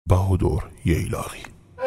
بهادر ییلاقی.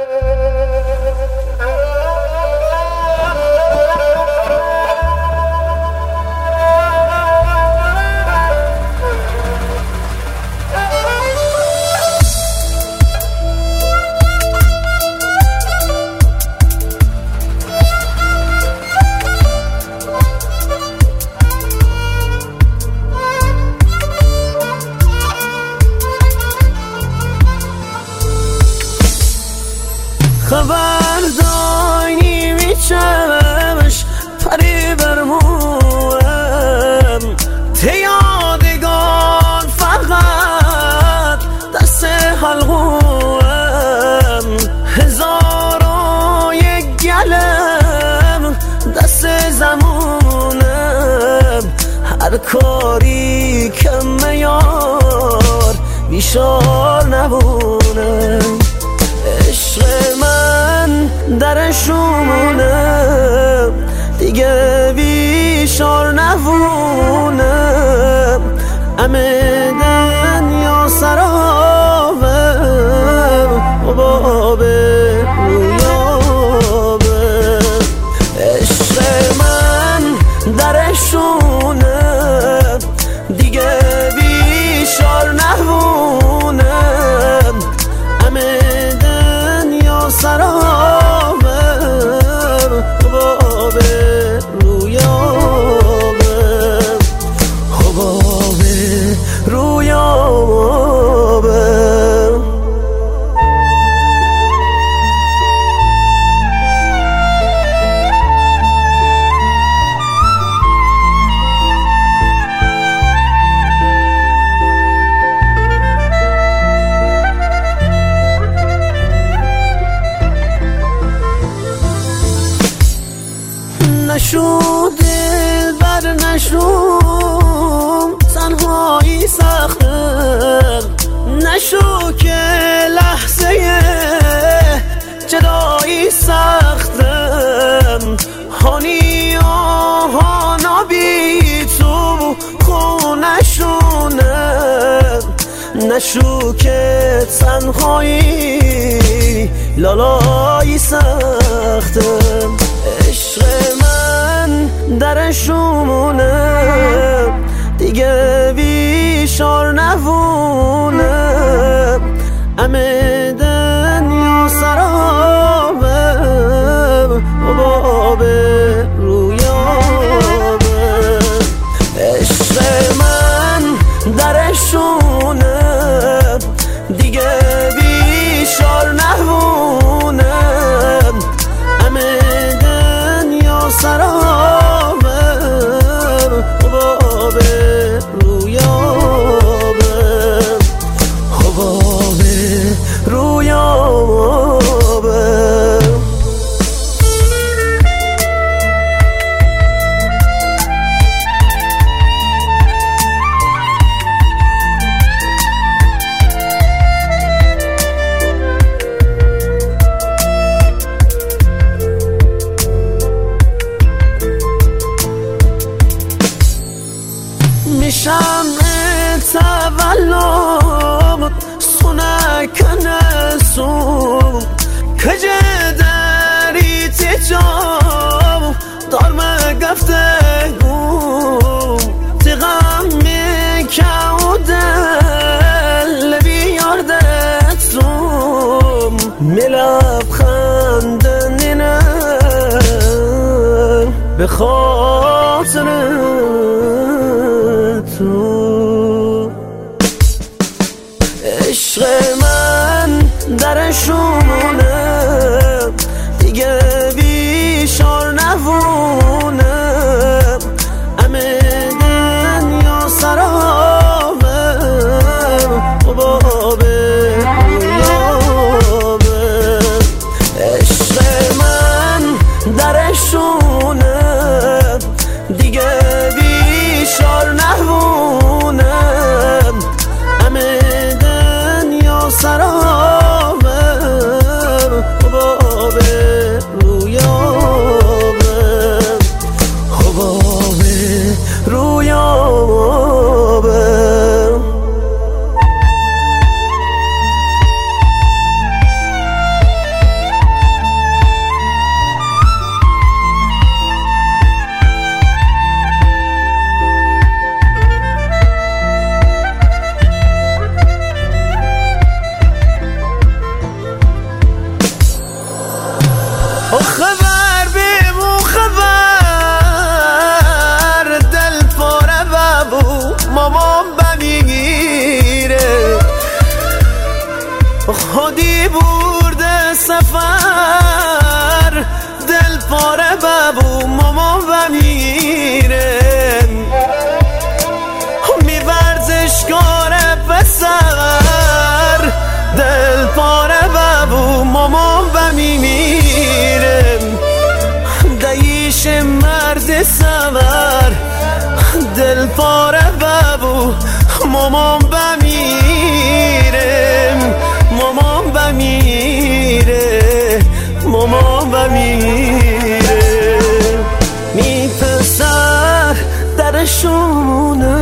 خبر دانی میچمش پری برموم ته یادگان فقط دست حلقوم هزار و یک گلم دست زمونم هر کاری کم یار بیشار نبونم عشق من درشونم دیگه بیشار نوونم همه دنیا سرابم حباب رویابم عشق من درشونم دیگه بیشار نوونم همه سرابم حباب رویابم حباب رویابم نشو دلبر نشو تنهایی سخته نشو که لحظه جدایی سخته هانی آهانا بی تو خونشونه نشو که تنهایی لالایی سخته عشق من درشونم دیگه بیشار نوونم همه دنیا سرابم حباب رویابم عشق من درشونم دیگه بیشار نوونم همه سرابم حباب رویابم حباب رویابم میشم تولد سونکن سوم کجه داری تجام دارم گفته گوم تغم میکو دل بیار دتوم ملاب خندنینم به خاطر تو عشق من درشونم دیگه بیشار نوونم همه دنیا سرابم حباب رویابم عشق من درشونم دیگه بیشار نوونم همه دنیا سرابم خودی برده سفر دل پاره ببو ماما و میره می ورزشکار پسر دل پاره ببو ماما و میره دیش مرد سور دل پاره ببو ماما و میره ماما و میره ماما و میره می پسر درشونه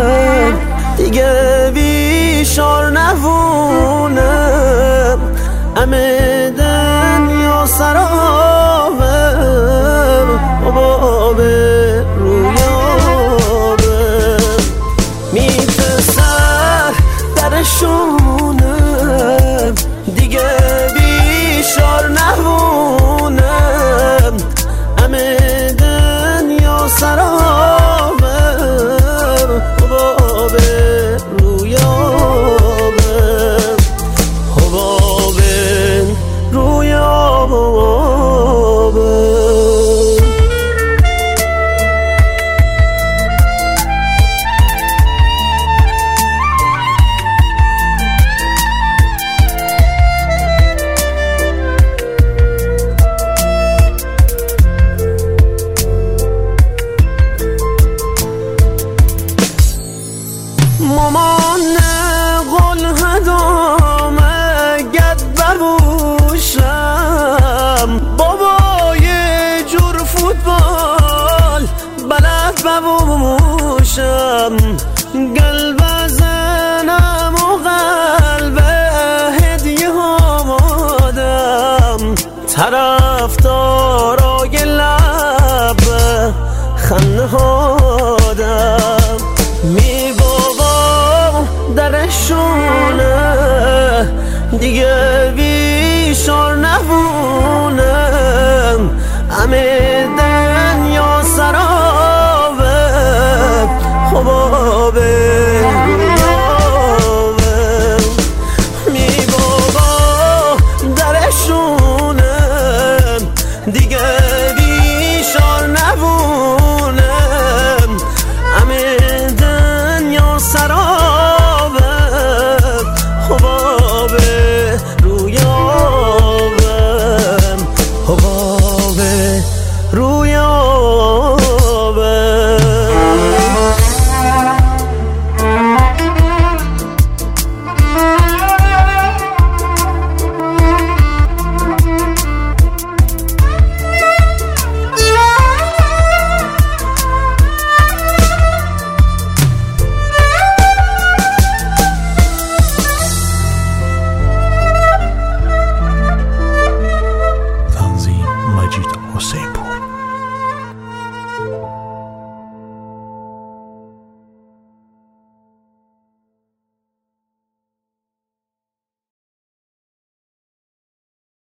دیگه بیشار نوونه همه دنیا سرابه بابه رویابه می پسر درشونه دیگه بیشار نوونه همه دنیا سرابه بابه رویابه بابه رویابه مامان قول هدامه گد ببوشم بابا یه جور فوتبال بلد ببوشم قلب زنم و قلب هدیه آمادم طرفدارای لب خنده هادم می بابا درشونه دیگه بیشار نبونه همه دنیا سرابه خوابه رویابه می بابا درشونه دیگه بیشار نبونه همه دنیا سرابه خوابه